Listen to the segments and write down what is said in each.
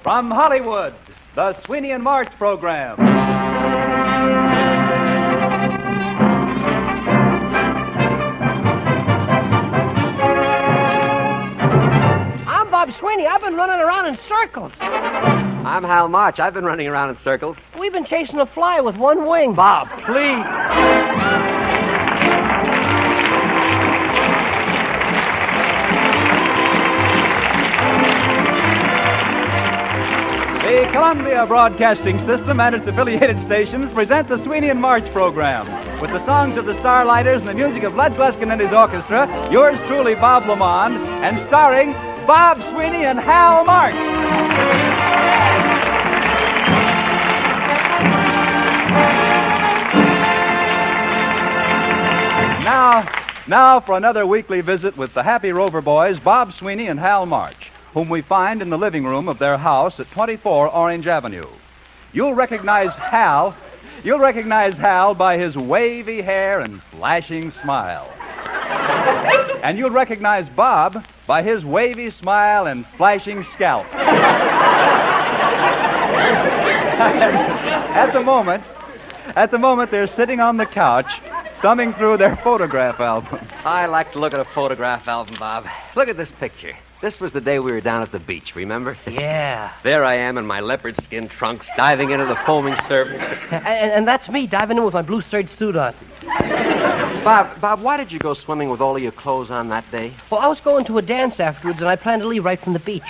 From Hollywood, the Sweeney and March program. I'm Bob Sweeney. I've been running around in circles. I'm Hal March. I've been running around in circles. We've been chasing a fly with one wing. Bob, please. The Columbia Broadcasting System and its affiliated stations present the Sweeney and March program. With the songs of the Starlighters and the music of Led Gluskin and his orchestra, yours truly, Bob Lamond, and starring Bob Sweeney and Hal March. Now for another weekly visit with the Happy Rover Boys, Bob Sweeney and Hal March, whom we find in the living room of their house at 24 Orange Avenue. You'll recognize Hal by his wavy hair and flashing smile. And you'll recognize Bob by his wavy smile and flashing scalp. At the moment, they're sitting on the couch, thumbing through their photograph album. I like to look at a photograph album, Bob. Look at this picture. This was the day we were down at the beach, remember? Yeah. There I am in my leopard skin trunks, diving into the foaming surf. And that's me diving in with my blue serge suit on. Bob, why did you go swimming with all of your clothes on that day? Well, I was going to a dance afterwards, and I planned to leave right from the beach.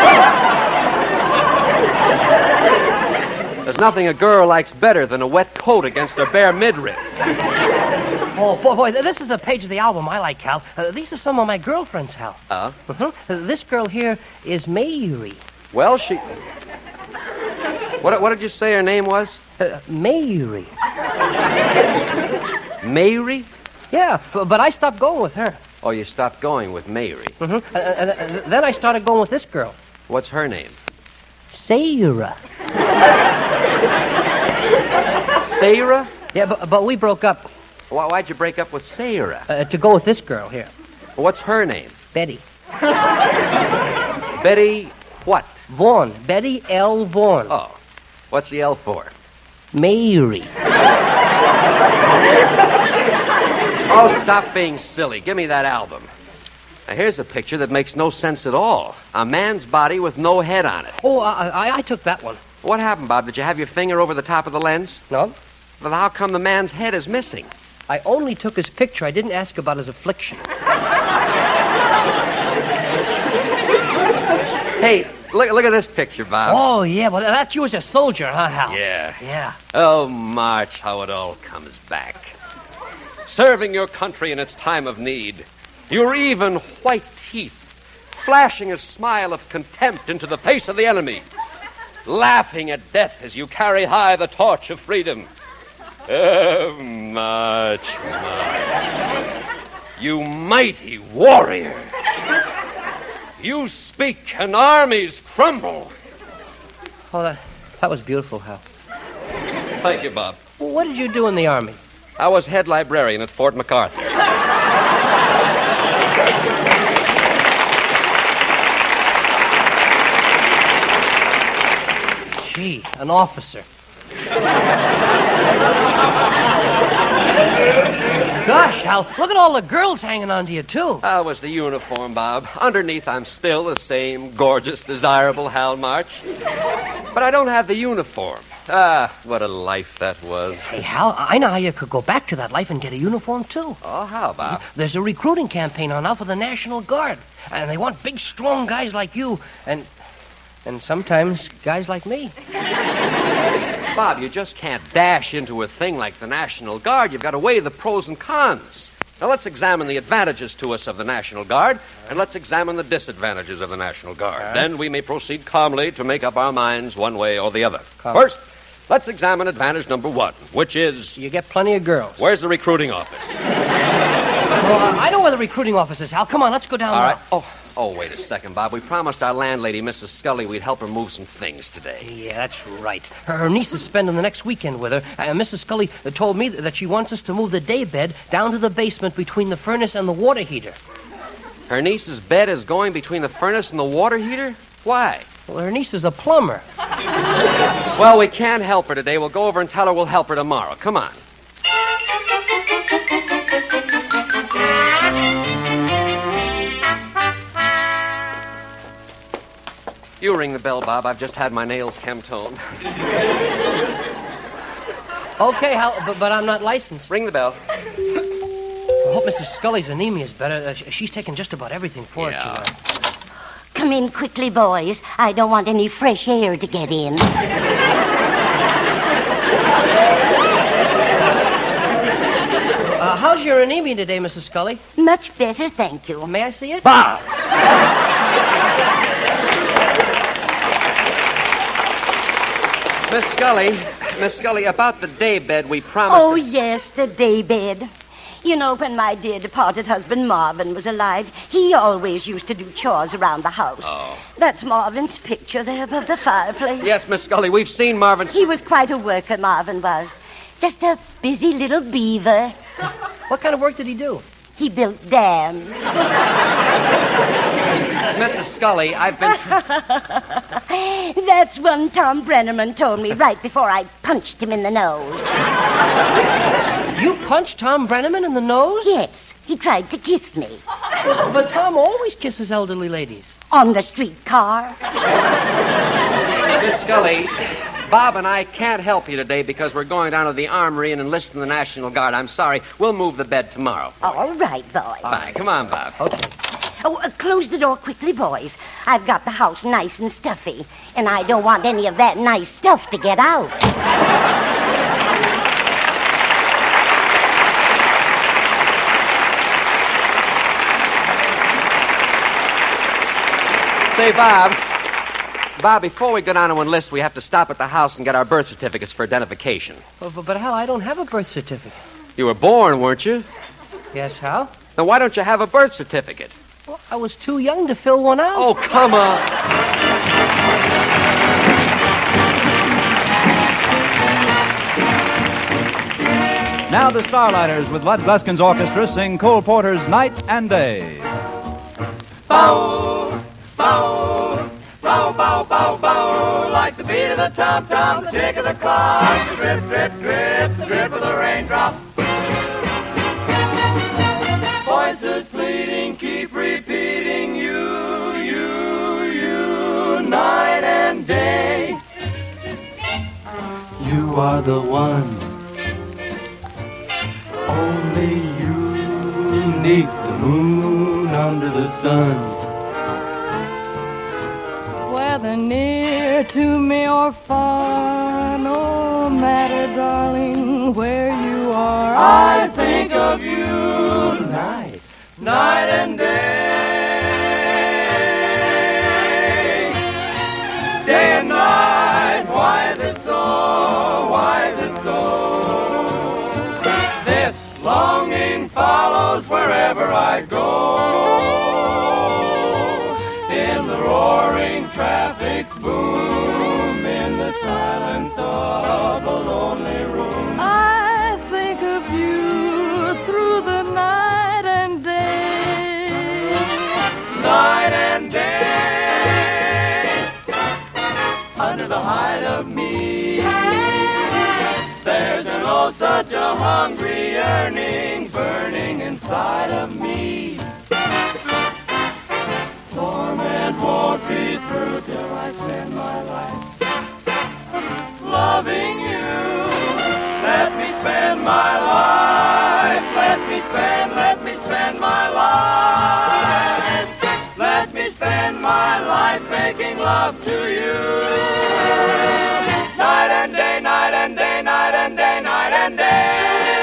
There's nothing a girl likes better than a wet coat against her bare midriff. Oh, boy, this is the page of the album I like, Hal. These are some of my girlfriends, Hal. This girl here is Mary. Well, she... What did you say her name was? Mary. Mary? Yeah, but I stopped going with her. Oh, you stopped going with Mary. Then I started going with this girl. What's her name? Sarah. Sarah? Yeah, but we broke up. Why'd you break up with Sarah? To go with this girl here. What's her name? Betty. Betty what? Vaughn. Betty L. Vaughn. Oh. What's the L for? Mary. Oh, stop being silly. Give me that album. Now, here's a picture that makes no sense at all. A man's body with no head on it. Oh, I took that one. What happened, Bob? Did you have your finger over the top of the lens? No. Well, how come the man's head is missing? I only took his picture. I didn't ask about his affliction. Hey, look at this picture, Bob. Oh, yeah, well, that's you as a soldier, huh, Hal? Yeah. Yeah. Oh, March, how it all comes back. Serving your country in its time of need. Your even white teeth, flashing a smile of contempt into the face of the enemy. Laughing at death as you carry high the torch of freedom. Oh, March. You mighty warrior. You speak and armies crumble. Oh, that was beautiful, Hal. Thank you, Bob. Well, what did you do in the Army? I was head librarian at Fort MacArthur. Gee, an officer. Gosh, Hal, look at all the girls hanging on to you, too. That was the uniform, Bob. Underneath, I'm still the same gorgeous, desirable Hal March. But I don't have the uniform. Ah, what a life that was. Hey, Hal, I know how you could go back to that life and get a uniform, too. Oh, how, Bob? There's a recruiting campaign on now for the National Guard. And they want big, strong guys like you. And sometimes guys like me. Bob, you just can't dash into a thing like the National Guard. You've got to weigh the pros and cons. Now, let's examine the advantages to us of the National Guard, and let's examine the disadvantages of the National Guard. Then we may proceed calmly to make up our minds one way or the other. First, let's examine advantage number one, which is... You get plenty of girls. Where's the recruiting office? Well, I know where the recruiting office is, Hal. Come on, let's go down All there. right. Oh, wait a second, Bob. We promised our landlady, Mrs. Scully, we'd help her move some things today. Yeah, that's right. Her niece is spending the next weekend with her. Mrs. Scully told me that she wants us to move the daybed down to the basement between the furnace and the water heater. Her niece's bed is going between the furnace and the water heater? Why? Well, her niece is a plumber. Well, we can't help her today. We'll go over and tell her we'll help her tomorrow. Come on. You ring the bell, Bob. I've just had my nails chemtoned. Okay, Hal, but I'm not licensed. Ring the bell. I hope Mrs. Scully's anemia is better. She's taken just about everything for it. Come in quickly, boys. I don't want any fresh air to get in. How's your anemia today, Mrs. Scully? Much better, thank you. May I see it? Bob! Miss Scully, about the daybed we promised... Oh, yes, the daybed. You know, when my dear departed husband Marvin was alive, he always used to do chores around the house. Oh. That's Marvin's picture there above the fireplace. Yes, Miss Scully, we've seen Marvin's... He was quite a worker, Marvin was. Just a busy little beaver. What kind of work did he do? He built dams. Mrs. Scully, I've been... That's one Tom Brenneman told me right before I punched him in the nose. You punched Tom Brenneman in the nose? Yes, he tried to kiss me. But Tom always kisses elderly ladies. On the streetcar. Miss Scully, Bob and I can't help you today because we're going down to the armory and enlisting the National Guard. I'm sorry. We'll move the bed tomorrow. All right, boys. Bye. Come on, Bob. Okay. Oh, close the door quickly, boys. I've got the house nice and stuffy, and I don't want any of that nice stuff to get out. Say, Bob, before we go down to enlist, we have to stop at the house and get our birth certificates for identification. But Hal, I don't have a birth certificate. You were born, weren't you? Yes, Hal? Then why don't you have a birth certificate? Well, I was too young to fill one out. Oh, come on. Now the Starlighters with Bud Gluskin's orchestra sing Cole Porter's Night and Day. Bow, bow, bow, bow, bow, bow, like the beat of the tom-tom, the tick of the clock, the drip, drip, drip, the drip of the raindrop. Voices pleading, keep repeating, you, night and day. You are the one, only you, neath the moon, under the sun. Whether near to me or far, no matter, darling, where you are, I think of you night, night and day. Day and night, why is it so, why is it so? This longing follows wherever I go. In the roaring traffic's boom, in the silence of a lonely room, I think of you through the night and day. Night and day, under the hide of me, there's an oh such a hungry yearning burning inside of me. Torment won't be through till I spend my life loving you. Let me spend my life. Let me spend my life. Let me spend my life making love to you. Night and day, night and day, night and day, night and day.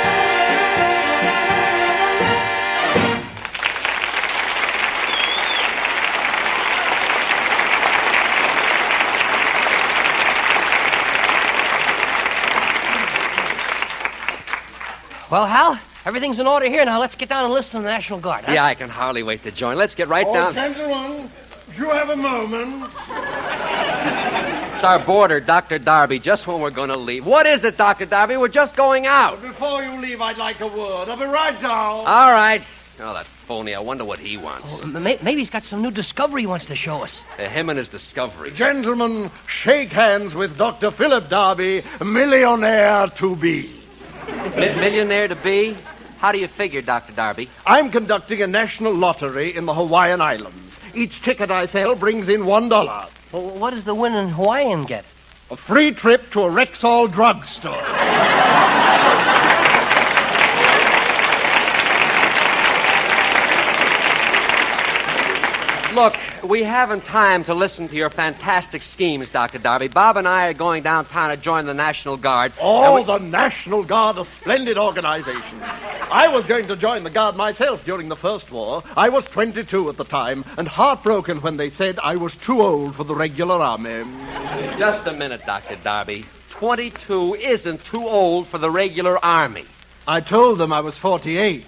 Well, Hal, everyth's in order here. Now let's get down and listen to the National Guard. Huh? Yeah, I can hardly wait to join. Let's get right down. Gentlemen, do you have a moment? It's our boarder, Dr. Darby, just when we're going to leave. What is it, Dr. Darby? We're just going out. Before you leave, I'd like a word. I'll be right down. All right. Oh, that phony. I wonder what he wants. Oh, maybe he's got some new discovery he wants to show us. Him and his discovery. Gentlemen, shake hands with Dr. Philip Darby, millionaire to be. Millionaire to be? How do you figure, Dr. Darby? I'm conducting a national lottery in the Hawaiian Islands. Each ticket I sell brings in $1. Well, what does the winning Hawaiian get? A free trip to a Rexall drugstore. Look, we haven't time to listen to your fantastic schemes, Dr. Darby. Bob and I are going downtown to join the National Guard. Oh, the National Guard, a splendid organization. I was going to join the Guard myself during the First War. I was 22 at the time, and heartbroken when they said I was too old for the regular army. Just a minute, Dr. Darby. 22 isn't too old for the regular army. I told them I was 48.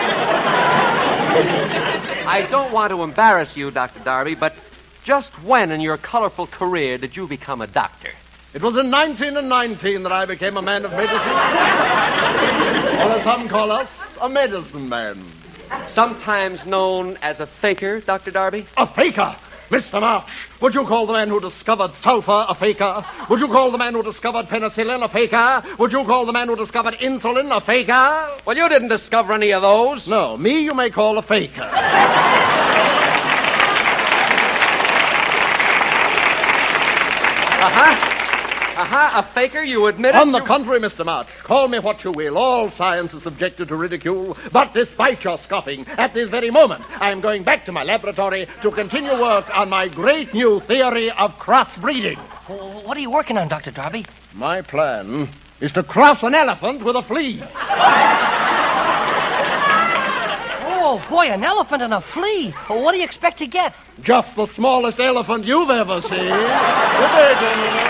I don't want to embarrass you, Dr. Darby, but just when in your colorful career did you become a doctor? It was in 1919 that I became a man of medicine. Or as some call us, a medicine man. Sometimes known as a faker, Dr. Darby? A faker? Mr. March, would you call the man who discovered sulfur a faker? Would you call the man who discovered penicillin a faker? Would you call the man who discovered insulin a faker? Well, you didn't discover any of those. No, me you may call a faker. A faker, you admit it? On the contrary, Mr. March, call me what you will. All science is subjected to ridicule. But despite your scoffing, at this very moment, I am going back to my laboratory to continue work on my great new theory of crossbreeding. Well, what are you working on, Dr. Darby? My plan is to cross an elephant with a flea. Oh, boy, an elephant and a flea. Well, what do you expect to get? Just the smallest elephant you've ever seen. Good day, gentlemen.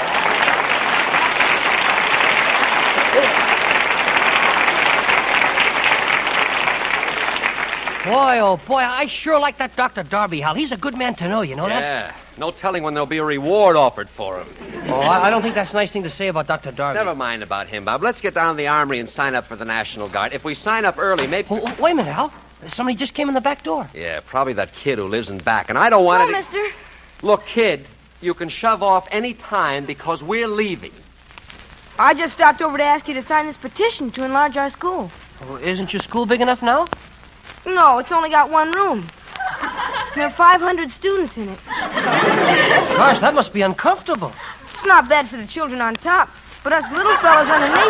Boy, oh boy, I sure like that Dr. Darby, Hal. He's a good man to know, you know that? Yeah, no telling when there'll be a reward offered for him. Oh, I don't think that's a nice thing to say about Dr. Darby. Never mind about him, Bob. Let's get down to the armory and sign up for the National Guard. If we sign up early, maybe... Oh, wait a minute, Hal. Somebody just came in the back door. Yeah, probably that kid who lives in back, and I don't want Hello, it... mister. Look, kid, you can shove off any time because we're leaving. I just stopped over to ask you to sign this petition to enlarge our school. Oh, isn't your school big enough now? No, it's only got one room. There are 500 students in it. Gosh, that must be uncomfortable. It's not bad for the children on top, but us little fellas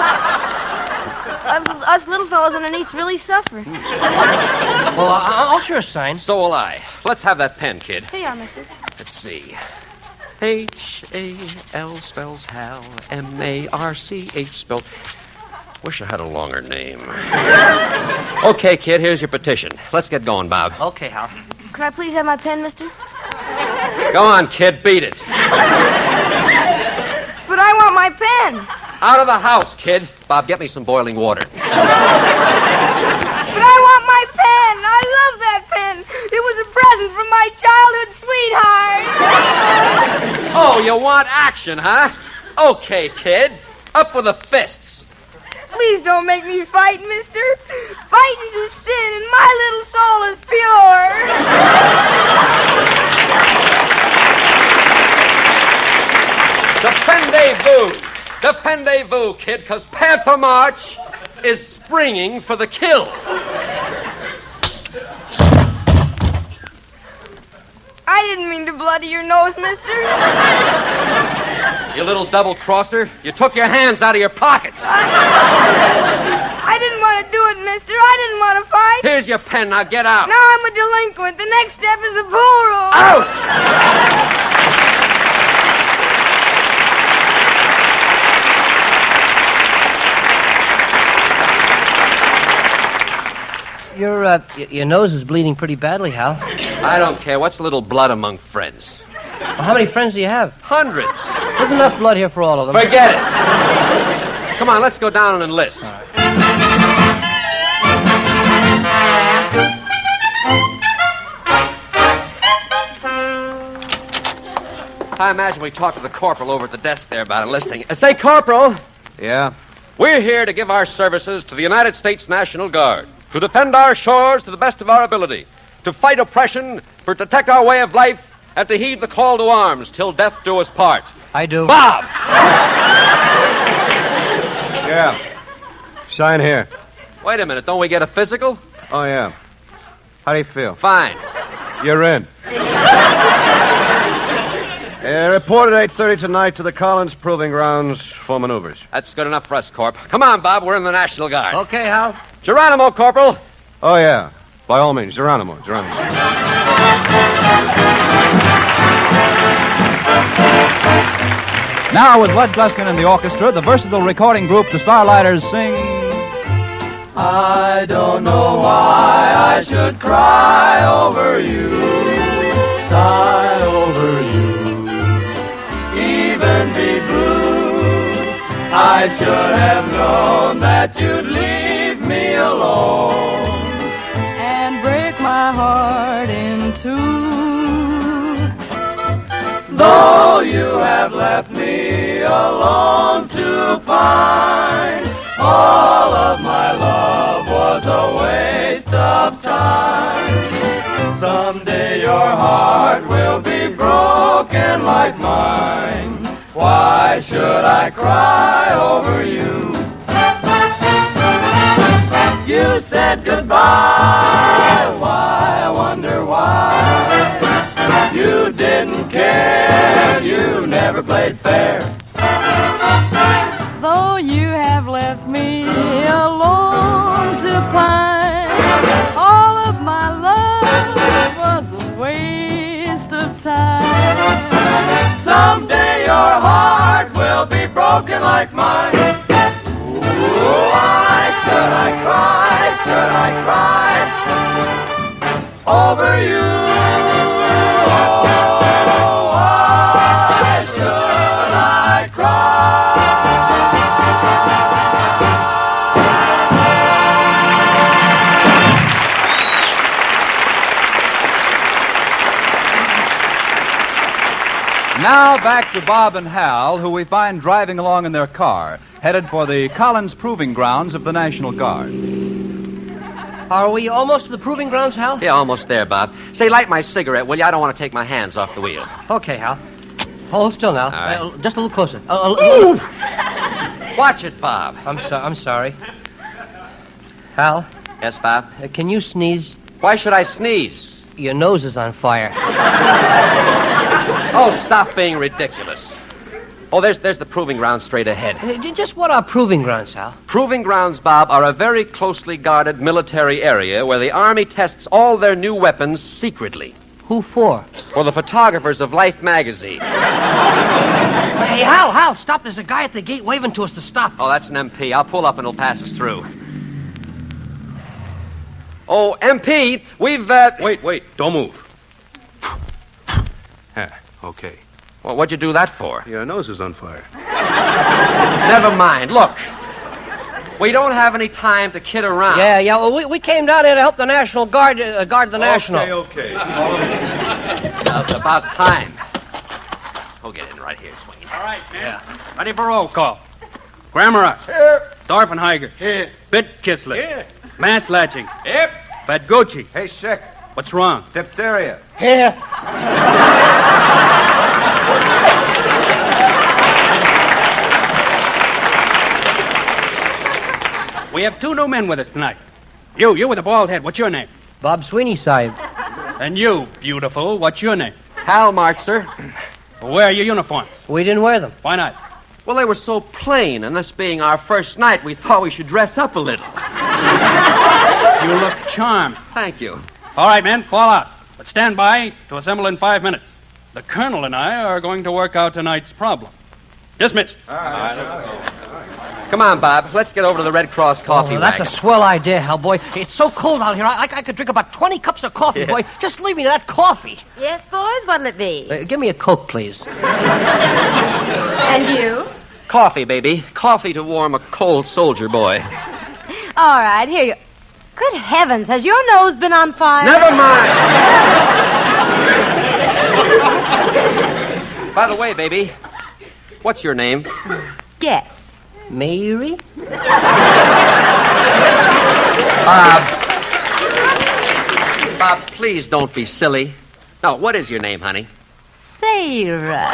underneath really suffer. Well, I'll sure sign. So will I. Let's have that pen, kid. Here you are, mister. Let's see. H-A-L spells Hal. M-A-R-C-H spells... Wish I had a longer name. Okay, kid, here's your petition. Let's get going, Bob. Okay, Hal. Could I please have my pen, mister? Go on, kid, beat it. But I want my pen. Out of the house, kid. Bob, get me some boiling water. But I want my pen. I love that pen. It was a present from my childhood sweetheart. Oh, you want action, huh? Okay, kid. Up with the fists. Please don't make me fight, mister. Fighting's a sin, and my little soul is pure. Defendez-vous. Defendez-vous, kid, because Panther March is springing for the kill. I didn't mean to bloody your nose, mister. You little double-crosser. You took your hands out of your pockets. I didn't want to do it, mister. I didn't want to fight. Here's your pen. Now get out. Now I'm a delinquent. The next step is a pool room. Out! Your nose is bleeding pretty badly, Hal. I don't care. What's a little blood among friends? Well, how many friends do you have? Hundreds. There's enough blood here for all of them. Forget it. Come on, let's go down and enlist. All right. I imagine we talked to the corporal over at the desk there about enlisting. Say, Corporal. Yeah? We're here to give our services to the United States National Guard. to defend our shores to the best of our ability, to fight oppression, to protect our way of life, and to heed the call to arms till death do us part. I do. Bob! Yeah. Sign here. Wait a minute, don't we get a physical? Oh, yeah. How do you feel? Fine. You're in. Report at 8:30 tonight to the Collins Proving Grounds for maneuvers. That's good enough for us, Corp. Come on, Bob, we're in the National Guard. Okay, Hal. Geronimo, Corporal. Oh, yeah. By all means. Geronimo. Now, with Bud Gluskin and the orchestra, the versatile recording group, the Starlighters, sing... I don't know why I should cry over you, sigh over you, even be blue. I should have known that you'd leave me alone and break my heart in two. Though you have left me alone to pine, all of my love was a waste of time. Someday your heart will be broken like mine. Why should I cry over you? You said goodbye. Why, I wonder why. You didn't care. You never played fair. Though you have left me alone to pine, all of my love was a waste of time. Someday your heart will be broken like mine. Why should I cry over you? Oh, why should I cry? Now back to Bob and Hal, who we find driving along in their car, headed for the Collins Proving Grounds of the National Guard. Are we almost to the proving grounds, Hal? Yeah, almost there, Bob. Say, light my cigarette, will you? I don't want to take my hands off the wheel. Okay, Hal. Hold still now. right. Just a little closer. Watch it, Bob. I'm sorry. Hal, Yes, Bob? can you sneeze? Why should I sneeze? Your nose is on fire. Oh, stop being ridiculous. Oh, there's the proving grounds straight ahead. Just what are proving grounds, Hal? Proving grounds, Bob, are a very closely guarded military area where the Army tests all their new weapons secretly. Who for? For the photographers of Life magazine. Hey, Hal, stop. There's a guy at the gate waving to us to stop. Oh, that's an MP. I'll pull up and he'll pass us through. Oh, MP, we've, Wait. Don't move. Okay. Well, what'd you do that for? Your nose is on fire. Never mind. Look, we don't have any time to kid around. Yeah, well, we came down here to help the National Guard guard the National. Okay. Now, it's about time. We'll get in right here, Sweeney. All right, man. Ready for roll call. Grammarock. Here. Dorfenheiger. Here. Bit Kislet. Here. Mass latching. Yep. Badgochi. Hey, sick. What's wrong? Diphtheria. Here. We have two new men with us tonight. You with the bald head. What's your name? Bob Sweeney, Sahib. And you, beautiful. What's your name? Hal March, sir. Where are your uniforms? We didn't wear them. Why not? Well, they were so plain, and this being our first night, we thought we should dress up a little. You look charmed. Thank you. All right, men, fall out. But stand by to assemble in 5 minutes. The Colonel and I are going to work out tonight's problem. Dismissed. All right, let's go. Come on, Bob. Let's get over to the Red Cross coffee That's a wagon. swell idea, Hal, boy. It's so cold out here. I could drink about 20 cups of coffee, boy. Just leave me that coffee. Yes, boys, what'll it be? Give me a Coke, please. And you? Coffee, baby. Coffee to warm a cold soldier boy. All right, here you... Good heavens, has your nose been on fire? Never mind. By the way, baby, what's your name? Guess. Mary? Bob. Bob, please don't be silly. No, what is your name, honey? Sarah.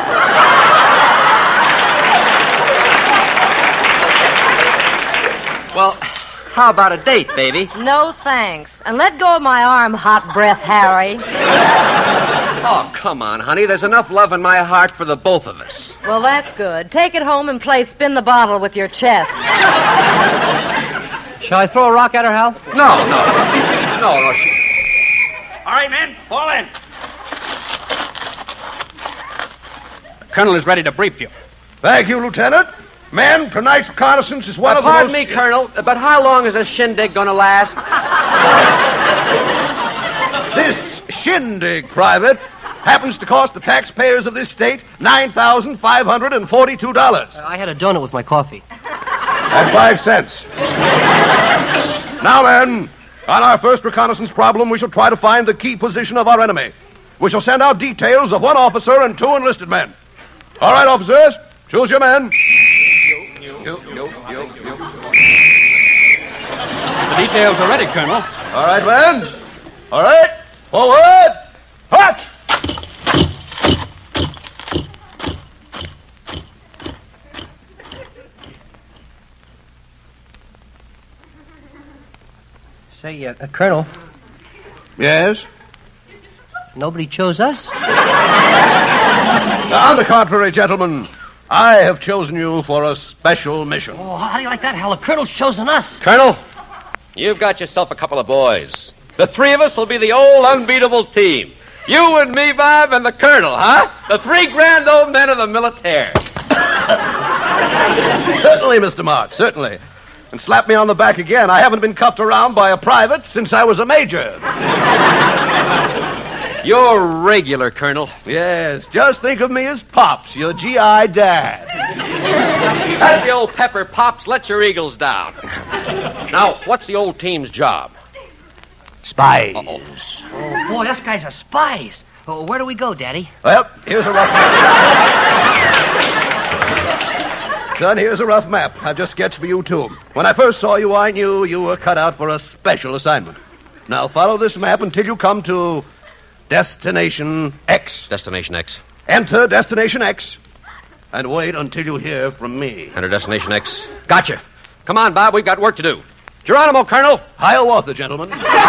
Well, how about a date, baby? No, thanks. And let go of my arm, hot breath Harry. Oh, come on, honey. There's enough love in my heart for the both of us. Well, that's good. Take it home and play spin the bottle with your chest. Shall I throw a rock at her, Hal? No. All right, men, fall in. The Colonel is ready to brief you. Thank you, Lieutenant. Men, tonight's reconnaissance is one of the Pardon most... me, Colonel, but how long is this shindig going to last? This shindig, Private, happens to cost the taxpayers of this state $9,542. I had a donut with my coffee. And 5 cents. Now, men, on our first reconnaissance problem, we shall try to find the key position of our enemy. We shall send out details of 1 officer and 2 enlisted men. All right, officers, choose your men. The details are ready, Colonel. All right, men. All right, forward. March! Say, Colonel, Yes? nobody chose us? On the contrary, gentlemen, I have chosen you for a special mission. Oh, how do you like that, Hal? The Colonel's chosen us. Colonel, you've got yourself a couple of boys. The 3 of us will be the old unbeatable team. You and me, Bob, and the Colonel, huh? The 3 grand old men of the military. Certainly, Mr. March, certainly. And slap me on the back again. I haven't been cuffed around by a private since I was a major. You're regular, Colonel. Yes, just think of me as Pops, your GI dad. That's the old pepper, Pops. Let your eagles down. Now, what's the old team's job? Spies. Uh-oh. Oh, boy, us guys are spies. Oh, where do we go, Daddy? Well, here's a rough map. Son, here's a rough map I've just sketched for you, too. When I first saw you, I knew you were cut out for a special assignment. Now, follow this map until you come to Destination X. Destination X. Enter Destination X. And wait until you hear from me. Enter Destination X. Gotcha. Come on, Bob. We've got work to do. Geronimo, Colonel. Hiawatha, gentlemen.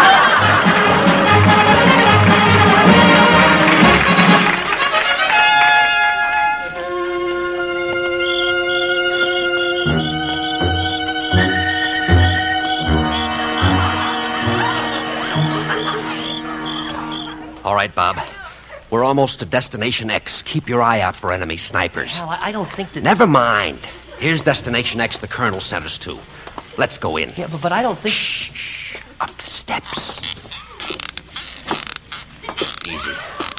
All right, Bob. We're almost to Destination X. Keep your eye out for enemy snipers. Hal, I don't think that... Never mind. Here's Destination X the Colonel sent us to. Let's go in. Yeah, but I don't think... Shh. Up the steps. Easy.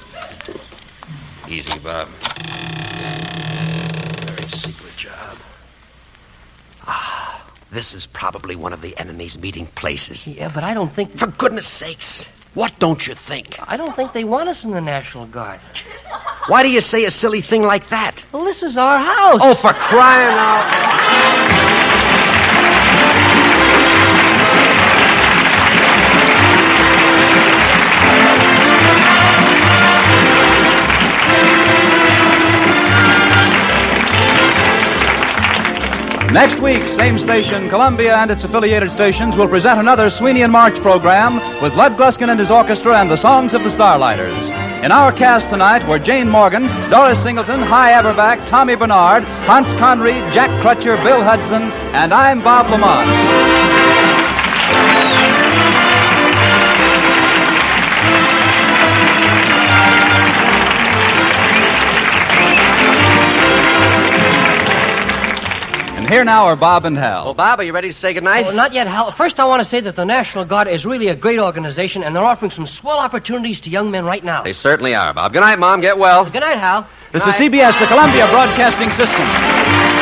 Easy, Bob. Very secret job. This is probably one of the enemy's meeting places. Yeah, but I don't think... For goodness sakes, what don't you think? I don't think they want us in the National Guard. Why do you say a silly thing like that? Well, this is our house. Oh, for crying out... Next week, same station, Columbia and its affiliated stations will present another Sweeney and March program with Lud Gluskin and his orchestra and the songs of the Starlighters. In our cast tonight were Jane Morgan, Doris Singleton, Hy Averback, Tommy Bernard, Hans Conry, Jack Crutcher, Bill Hudson, and I'm Bob Lamont. Here now are Bob and Hal. Well, Bob, are you ready to say goodnight? Oh, not yet, Hal. First, I want to say that the National Guard is really a great organization, and they're offering some swell opportunities to young men right now. They certainly are, Bob. Good night, Mom. Get well. Good night, Hal. This is CBS, the Columbia Broadcasting System.